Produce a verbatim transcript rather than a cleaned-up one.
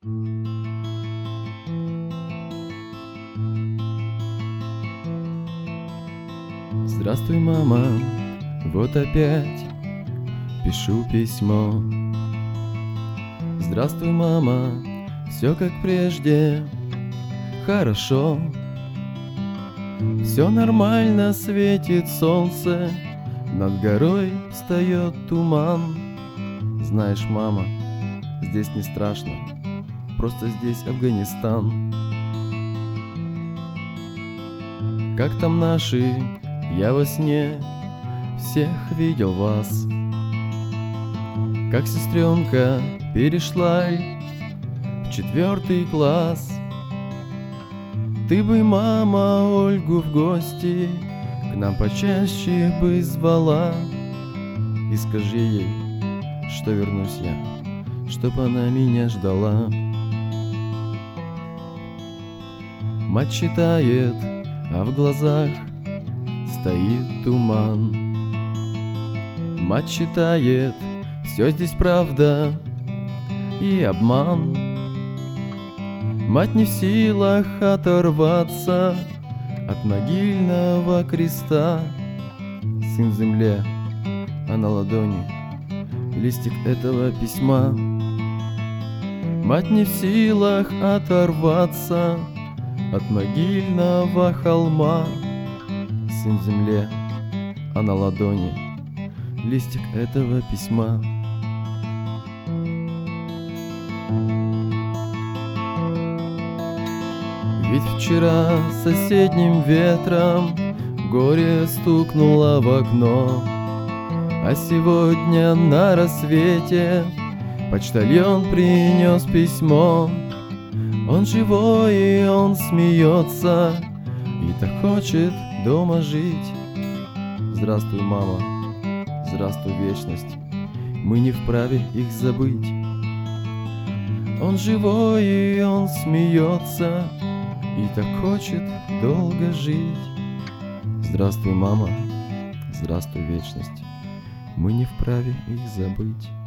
Здравствуй, мама, вот опять пишу письмо. Здравствуй, мама, все как прежде, хорошо. Все нормально, светит солнце, над горой встает туман. Знаешь, мама, здесь не страшно, просто здесь Афганистан. Как там наши? Я во сне всех видел вас. Как сестренка перешла в четвертый класс. Ты бы, мама, Ольгу в гости к нам почаще бы звала. И скажи ей, что вернусь я, чтоб она меня ждала. Мать читает, а в глазах стоит туман. Мать читает, все здесь правда и обман. Мать не в силах оторваться от могильного креста. Сын в земле, а на ладони листик этого письма. Мать не в силах оторваться от могильного холма. Сын в земле, а на ладони листик этого письма. Ведь вчера соседним ветром горе стукнуло в окно, а сегодня на рассвете почтальон принес письмо. Он живой и он смеется, и так хочет дома жить. Здравствуй, мама, здравствуй, вечность, мы не вправе их забыть. Он живой и он смеется, и так хочет долго жить. Здравствуй, мама, здравствуй, вечность, мы не вправе их забыть.